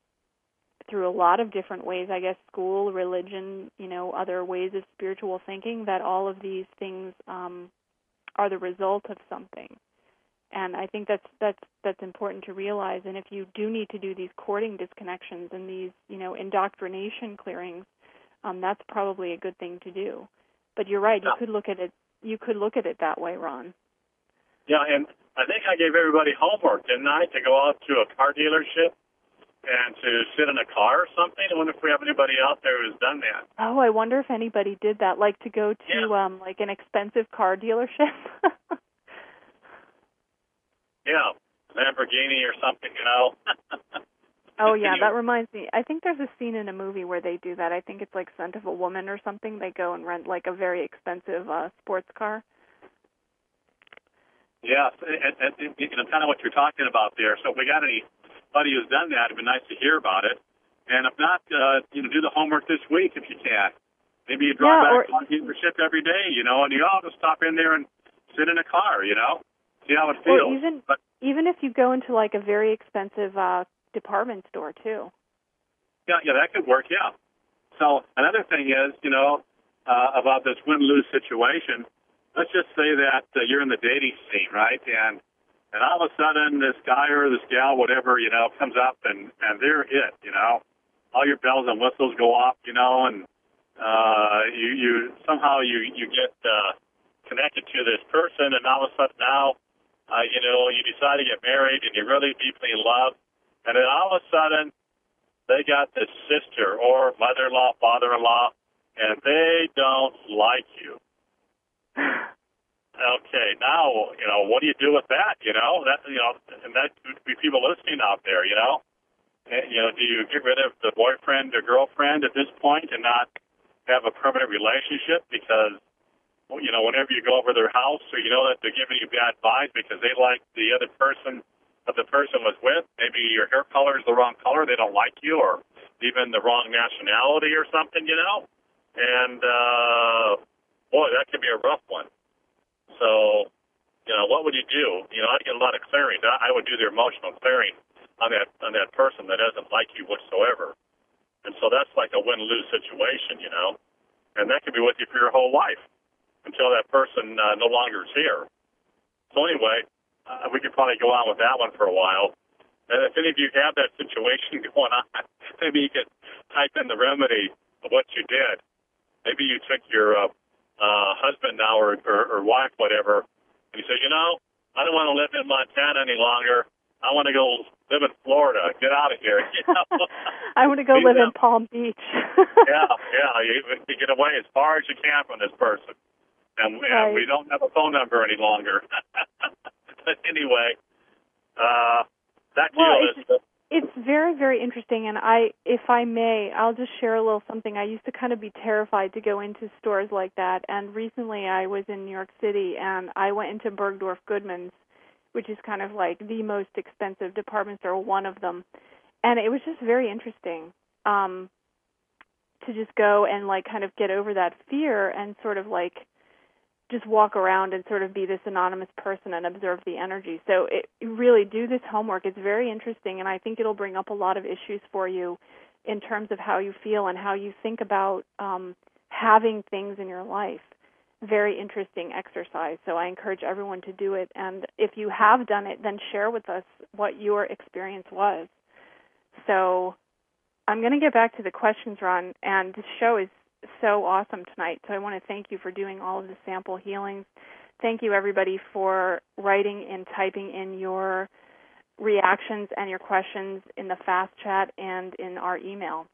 through a lot of different ways, I guess school, religion, you know, other ways of spiritual thinking, that all of these things um, are the result of something. And I think that's that's that's important to realize. And if you do need to do these courting disconnections and these, you know, indoctrination clearings, um, that's probably a good thing to do. But you're right. You Yeah. could look at it. You could look at it that way, Ron. Yeah, and I think I gave everybody homework, didn't I, to go out to a car dealership and to sit in a car or something? I wonder if we have anybody out there who's done that. Oh, I wonder if anybody did that, like to go to Yeah. um, like an expensive car dealership. Yeah, Lamborghini or something, you know. Oh, yeah, that reminds me. I think there's a scene in a movie where they do that. I think it's like Scent of a Woman or something. They go and rent like a very expensive uh, sports car. Yeah, and, and, and you know, kind of what you're talking about there. So if we got anybody who's done that, it'd be nice to hear about it. And if not, uh, you know, do the homework this week if you can. Maybe you drive Yeah, back on dealership every day, you know, and you all just stop in there and sit in a car, you know, see how it feels. Or even, but, even if you go into like a very expensive uh, department store, too. Yeah, yeah, that could work, yeah. So another thing is, you know, uh, about this win-lose situation, let's just say that uh, you're in the dating scene, right? And and all of a sudden this guy or this gal, whatever, you know, comes up and, and they're it, you know. All your bells and whistles go off, you know, and uh, you, you somehow you, you get uh, connected to this person, and all of a sudden now, uh, you know, you decide to get married and you're really deeply in love, and then all of a sudden they got this sister or mother-in-law, father-in-law, and they don't like you. Okay, now, you know, what do you do with that, you know? That, you know, and that could be people listening out there, you know? And, you know, do you get rid of the boyfriend or girlfriend at this point and not have a permanent relationship because, well, you know, whenever you go over their house or you know that they're giving you bad vibes because they like the other person that the person was with, maybe your hair color is the wrong color, they don't like you, or even the wrong nationality or something, you know? And, uh, boy, that could be a rough one. So, you know, what would you do? You know, I'd get a lot of clearing. I would do the emotional clearing on that on that person that doesn't like you whatsoever. And so that's like a win-lose situation, you know. And that could be with you for your whole life until that person uh, no longer is here. So anyway, uh, we could probably go on with that one for a while. And if any of you have that situation going on, maybe you could type in the remedy of what you did. Maybe you took your uh, uh, husband now or, or, or wife, whatever, and you say, you know, I don't want to live in Montana any longer. I want to go live in Florida. Get out of here. You know? I want to go live in Palm Beach. yeah, yeah. You, you get away as far as you can from this person. And, right. and we don't have a phone number any longer. But anyway, uh, back to well, you, Elizabeth. It's, it's very, very interesting. And I, if I may, I'll just share a little something. I used to kind of be terrified to go into stores like that. And recently I was in New York City, and I went into Bergdorf Goodman's, which is kind of like the most expensive department store, one of them. And it was just very interesting um, to just go and, like, kind of get over that fear and sort of, like, just walk around and sort of be this anonymous person and observe the energy. So it, really do this homework. It's very interesting, and I think it'll bring up a lot of issues for you in terms of how you feel and how you think about um, having things in your life. Very interesting exercise, so I encourage everyone to do it. And if you have done it, then share with us what your experience was. So I'm going to get back to the questions, Ron, and this show is so awesome tonight, so I want to thank you for doing all of the sample healings. Thank you, everybody, for writing and typing in your reactions and your questions in the fast chat and in our email.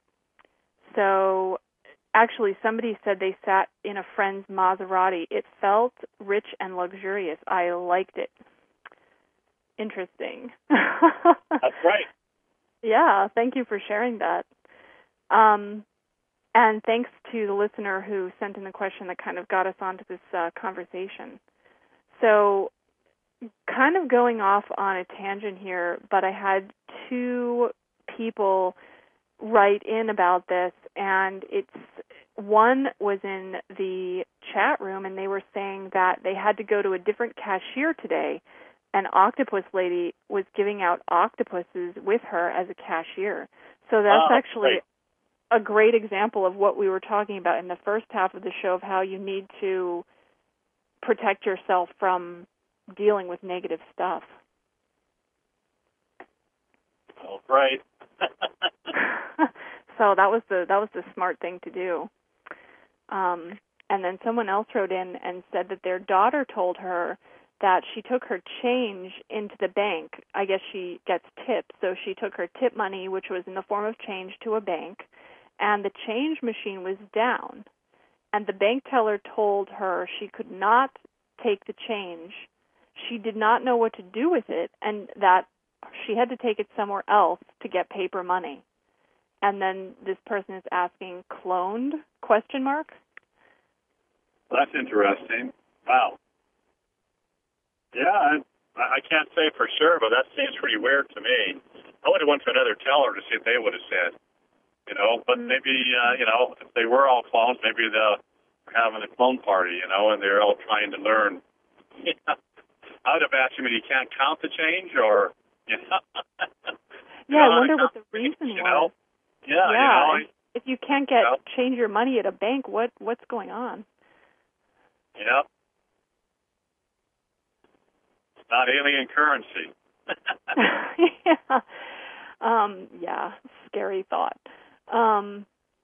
So actually, somebody said they sat in a friend's Maserati. It felt rich and luxurious. I liked it. Interesting. That's right. Yeah, thank you for sharing that. Um, and thanks to the listener who sent in the question that kind of got us onto this uh, conversation. So kind of going off on a tangent here, but I had two people write in about this, and it's one was in the chat room, and they were saying that they had to go to a different cashier today. An octopus lady was giving out octopuses with her as a cashier. So that's oh, actually great. a great example of what we were talking about in the first half of the show, of how you need to protect yourself from dealing with negative stuff. Oh, great. So that was the that was the smart thing to do. Um, and then someone else wrote in and said that their daughter told her that she took her change into the bank. I guess she gets tips, so she took her tip money, which was in the form of change, to a bank, and the change machine was down. And the bank teller told her she could not take the change. She did not know what to do with it, and that she had to take it somewhere else to get paper money. And then this person is asking, cloned, question mark? That's interesting. Wow. Yeah, I, I can't say for sure, but that seems pretty weird to me. I would have went to another teller to see if they would have said, you know, but mm-hmm. maybe, uh, you know, if they were all clones, maybe they're having a clone party, you know, and they're all trying to learn. I would have asked him if he can't count the change, or, you know. Yeah, I wonder what the reason you was. Know? Yeah, yeah, you know. I, if you can't get you know, change your money at a bank, what what's going on? Yeah. It's not alien currency. yeah. Um, yeah, scary thought. Um,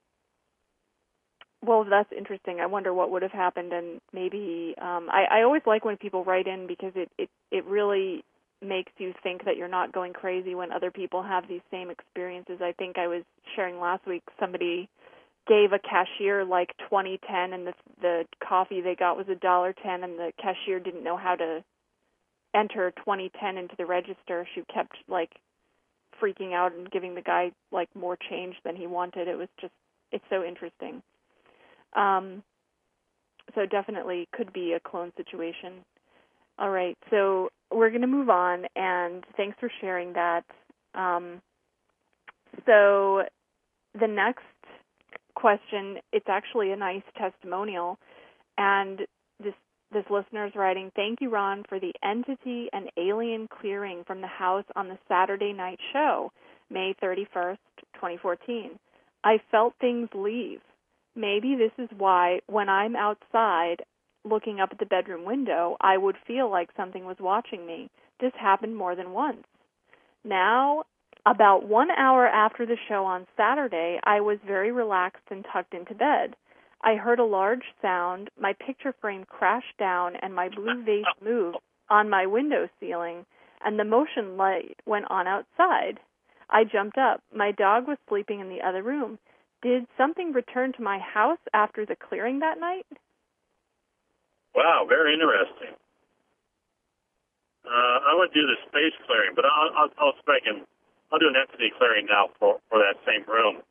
well, that's interesting. I wonder what would have happened, and maybe um, I, I always like when people write in, because it, it, it really makes you think that you're not going crazy when other people have these same experiences. I think I was sharing last week, somebody gave a cashier like twenty ten, and the the coffee they got was a dollar ten, and the cashier didn't know how to enter twenty ten into the register. She kept like freaking out and giving the guy like more change than he wanted. It was just, it's so interesting. Um, so definitely could be a clone situation. All right, so we're going to move on, and thanks for sharing that. Um, so the next question, it's actually a nice testimonial, and this this listener is writing, "Thank you, Ron, for the entity and alien clearing from the house on the Saturday night show, May thirty-first, twenty fourteen. I felt things leave. Maybe this is why when I'm outside looking up at the bedroom window, I would feel like something was watching me. This happened more than once. Now, about one hour after the show on Saturday, I was very relaxed and tucked into bed. I heard a large sound, my picture frame crashed down, and my blue vase moved on my window ceiling, and the motion light went on outside. I jumped up. My dog was sleeping in the other room. Did something return to my house after the clearing that night? Wow, very interesting. Uh, I would do the space clearing, but I'll, I'll, I'll spec and I'll do an entity clearing now for, for that same room.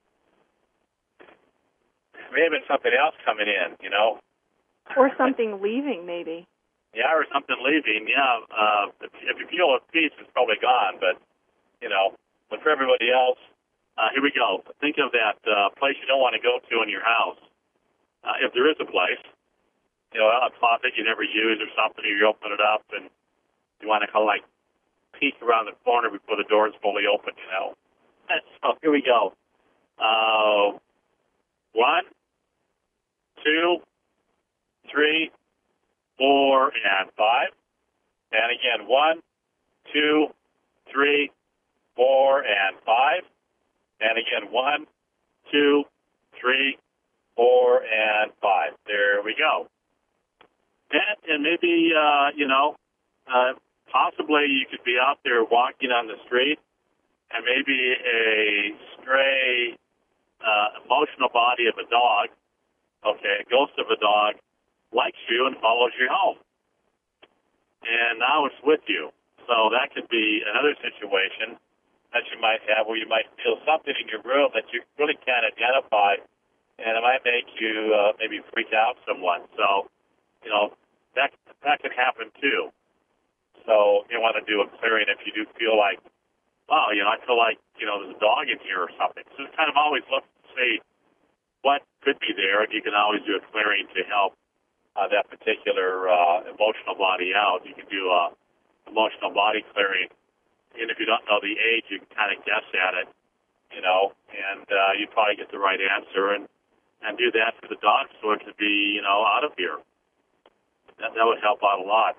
May have been something else coming in, you know. Or something leaving, maybe. Yeah, or something leaving, yeah. Uh, if, if you feel at peace, it's probably gone, but, you know, but for everybody else, uh, here we go. Think of that uh, place you don't want to go to in your house. Uh, if there is a place, you know, a closet you never use or something, or you open it up and you want to kind of like peek around the corner before the door is fully open, you know. So here we go. Uh, one, two, three, four, and five. And again, one, two, three, four, and five. And again, one, two, three, four, and five. There we go. And, and maybe, uh, you know, uh, possibly you could be out there walking on the street, and maybe a stray uh, emotional body of a dog, okay, a ghost of a dog, likes you and follows you home. And now it's with you. So that could be another situation that you might have where you might feel something in your room that you really can't identify, and it might make you uh, maybe freak out somewhat. So, you know, that that could happen too. So you want to do a clearing if you do feel like, wow, you know, I feel like, you know, there's a dog in here or something. So kind of always look to see what could be there, and you can always do a clearing to help uh, that particular uh, emotional body out. You can do a emotional body clearing, and if you don't know the age, you can kind of guess at it, you know, and uh, you probably get the right answer, and, and do that for the dog so it could be, you know, out of here. That, that would help out a lot.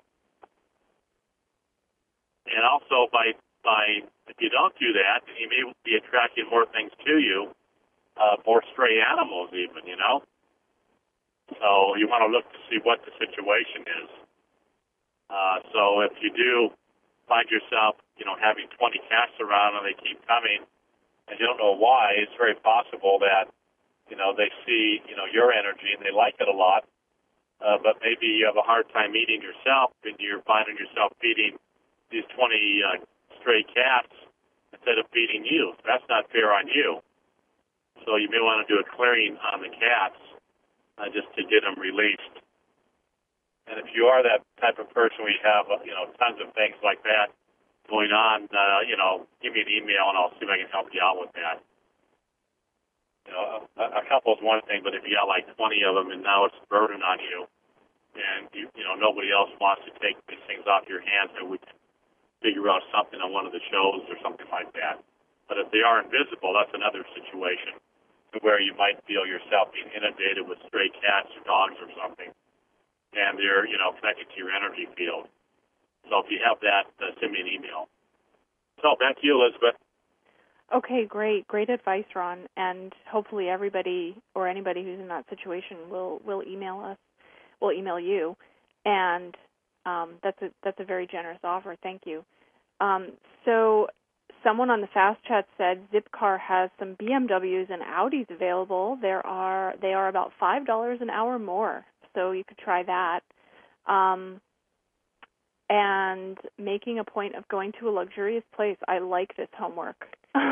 And also, by by if you don't do that, you may be attracting more things to you, uh, more stray animals even, you know. So you want to look to see what the situation is. Uh, so if you do find yourself, you know, having twenty cats around and they keep coming, and you don't know why, it's very possible that, you know, they see, you know, your energy and they like it a lot, uh, but maybe you have a hard time eating yourself and you're finding yourself feeding these twenty uh, stray cats instead of feeding you. That's not fair on you. So you may want to do a clearing on the cats uh, just to get them released. And if you are that type of person where you have, uh, you know, tons of things like that going on, uh, you know, give me an email and I'll see if I can help you out with that. You know, a, a couple is one thing, but if you got like twenty of them and now it's a burden on you, and you, you know, nobody else wants to take these things off your hands, then we can figure out something on one of the shows or something like that. But if they are invisible, that's another situation where you might feel yourself being inundated with stray cats or dogs or something, and they're, you know, connected to your energy field. So if you have that, uh, send me an email. So back to you, Elizabeth. Okay, great. Great advice, Ron. And hopefully everybody or anybody who's in that situation will, will email us, will email you. And um, that's a that's a very generous offer. Thank you. Um, so someone on the Fast Chat said Zipcar has some B M Ws and Audis available. There are they are about five dollars an hour more, so you could try that. Um, and making a point of going to a luxurious place. I like this homework.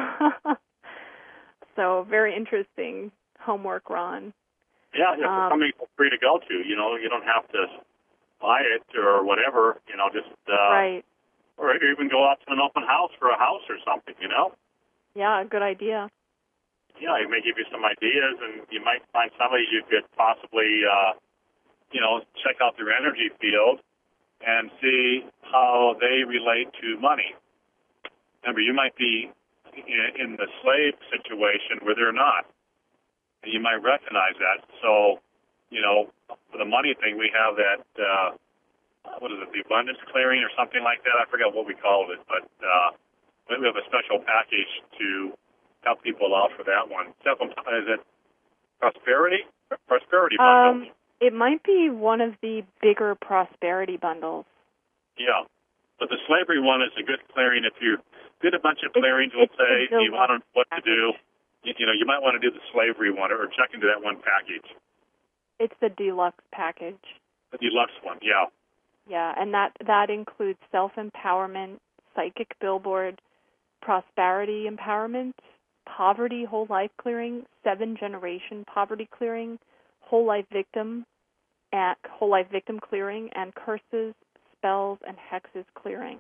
So very interesting homework, Ron. Yeah, it's um, something free to go to. You know, you don't have to buy it or whatever. You know, just uh, right. Or even go out to an open house for a house or something. You know. Yeah, good idea. Yeah, it may give you some ideas, and you might find somebody you could possibly, uh, you know, check out their energy field and see how they relate to money. Remember, you might be in, in the slave situation where they're not, and you might recognize that. So, you know, for the money thing, we have that, uh, what is it, the abundance clearing or something like that? I forget what we called it, but uh, we have a special package to help people out for that one. Is it prosperity? Prosperity bundle. Um, it might be one of the bigger prosperity bundles. Yeah. But the slavery one is a good clearing. If you did a bunch of clearings, it's, we'll say it's you want to know what package. to do. You, you know, you might want to do the slavery one or check into that one package. It's the deluxe package. The deluxe one, yeah. Yeah, and that, that includes self-empowerment, psychic billboard, prosperity empowerment, poverty whole life clearing, seven-generation poverty clearing, whole life victim, and whole life victim clearing, and curses, spells, and hexes clearing.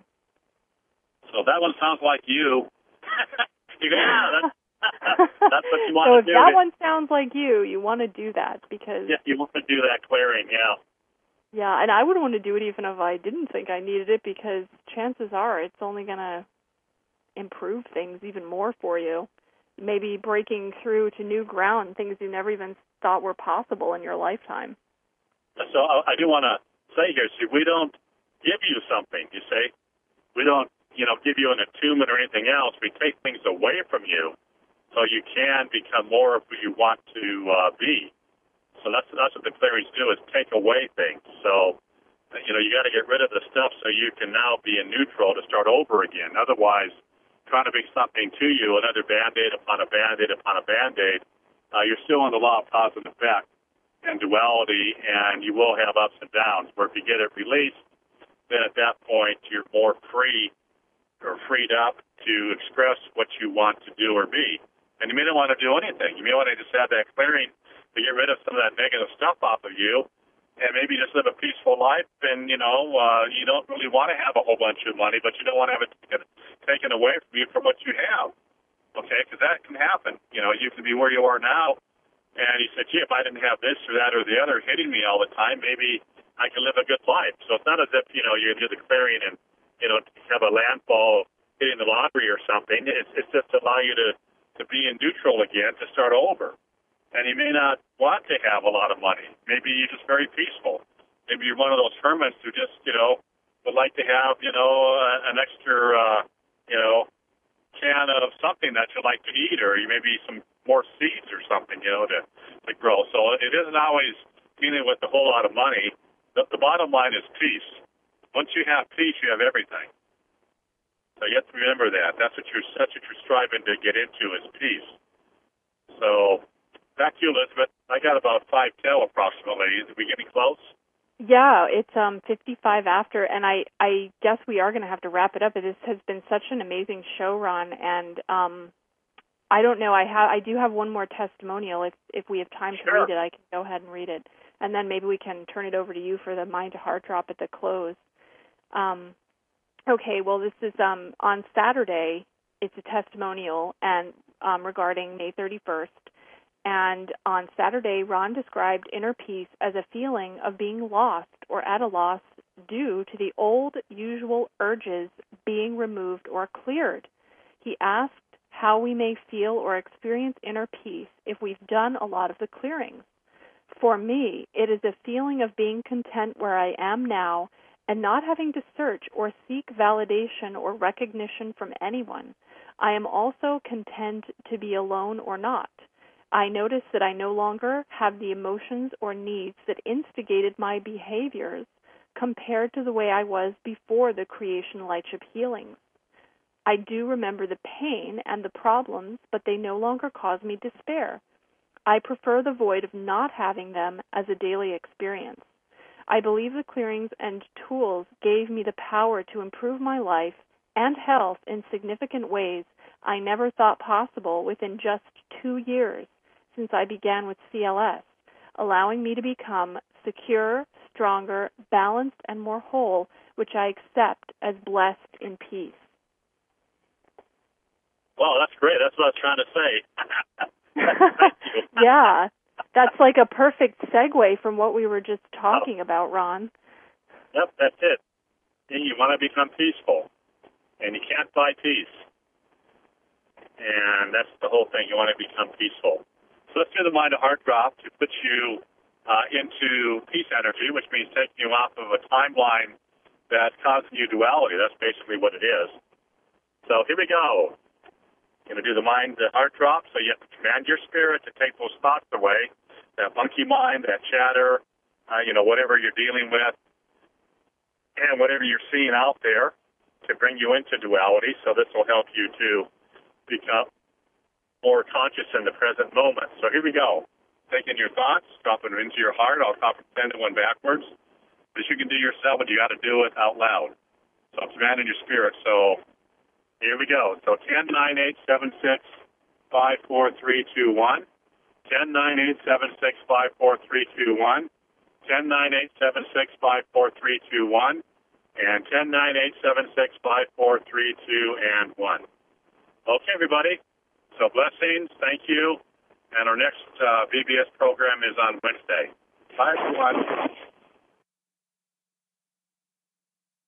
So that one sounds like you. you go, yeah, that's, that's what you want so to if do. that one sounds like you, you want to do that because... Yeah, you want to do that clearing, yeah. Yeah, and I would want to do it even if I didn't think I needed it because chances are it's only going to improve things even more for you. Maybe breaking through to new ground, things you never even thought were possible in your lifetime. So I do want to say here, see, we don't give you something, you see. We don't, you know, give you an attunement or anything else. We take things away from you so you can become more of who you want to uh, be. So that's that's what the clearings do, is take away things. So, you know, you got to get rid of the stuff so you can now be in neutral to start over again. Otherwise, trying to bring something to you, another Band-Aid upon a Band-Aid upon a Band-Aid, uh, you're still in the law of cause and effect and duality, and you will have ups and downs. Where if you get it released, then at that point you're more free or freed up to express what you want to do or be. And you may not want to do anything. You may want to just have that clearing to get rid of some of that negative stuff off of you and maybe just live a peaceful life. And, you know, uh, you don't really want to have a whole bunch of money, but you don't want to have it taken, taken away from you from what you have. Okay, because that can happen. You know, you can be where you are now, and you said, gee, if I didn't have this or that or the other hitting me all the time, maybe I can live a good life. So it's not as if, you know, you do the clearing and, you know, have a landfall hitting the lottery or something. It's, it's just to allow you to, to be in neutral again, to start over. And you may not want to have a lot of money. Maybe you're just very peaceful. Maybe you're one of those hermits who just, you know, would like to have, you know, uh, an extra, uh, you know, can of something that you like to eat, or maybe some more seeds or something, you know, to, to grow. So it isn't always dealing with a whole lot of money. The, the bottom line is peace. Once you have peace, you have everything. So you have to remember that. That's what you're, that's what you're striving to get into, is peace. So back to you, Elizabeth. I got about five till approximately. Are we getting close? Yeah, it's um fifty-five after, and I, I guess we are going to have to wrap it up. This has been such an amazing show, Ron, and um, I don't know. I have I do have one more testimonial. If if we have time Sure. to read it, I can go ahead and read it, and then maybe we can turn it over to you for the mind to heart drop at the close. Um, okay. Well, this is um on Saturday. It's a testimonial and um, regarding May thirty-first. And on Saturday, Ron described inner peace as a feeling of being lost or at a loss due to the old usual urges being removed or cleared. He asked how we may feel or experience inner peace if we've done a lot of the clearings. For me, it is a feeling of being content where I am now and not having to search or seek validation or recognition from anyone. I am also content to be alone or not. I notice that I no longer have the emotions or needs that instigated my behaviors compared to the way I was before the creation lightship healings. I do remember the pain and the problems, but they no longer cause me despair. I prefer the void of not having them as a daily experience. I believe the clearings and tools gave me the power to improve my life and health in significant ways I never thought possible within just two years. Since I began with C L S, allowing me to become secure, stronger, balanced, and more whole, which I accept as blessed in peace. Well, that's great. That's what I was trying to say. Thank you. Yeah, that's like a perfect segue from what we were just talking oh. about, Ron. Yep, that's it. And you want to become peaceful, and you can't buy peace. And that's the whole thing. You want to become peaceful. So let's do the mind to heart drop to put you uh, into peace energy, which means taking you off of a timeline that's causing you duality. That's basically what it is. So here we go. Going to do the mind to heart drop. So you have to command your spirit to take those thoughts away, that monkey mind, that chatter, uh, you know, whatever you're dealing with. and whatever you're seeing out there to bring you into duality. So this will help you to become more conscious in the present moment. So here we go. Taking your thoughts, dropping them into your heart. I'll copy send it one backwards. This you can do yourself, but you got to do it out loud. So command in your spirit. So here we go. So ten, nine, eight, seven, six, five, four, three, two, one. ten, nine, eight, seven, six, five, four, three, two, one. ten, nine, eight, seven, six, five, four, three, two, one. And ten, nine, eight, seven, six, five, four, three, two, and one. Okay, everybody. So blessings. Thank you. And our next uh, V B S program is on Wednesday. Bye, everyone.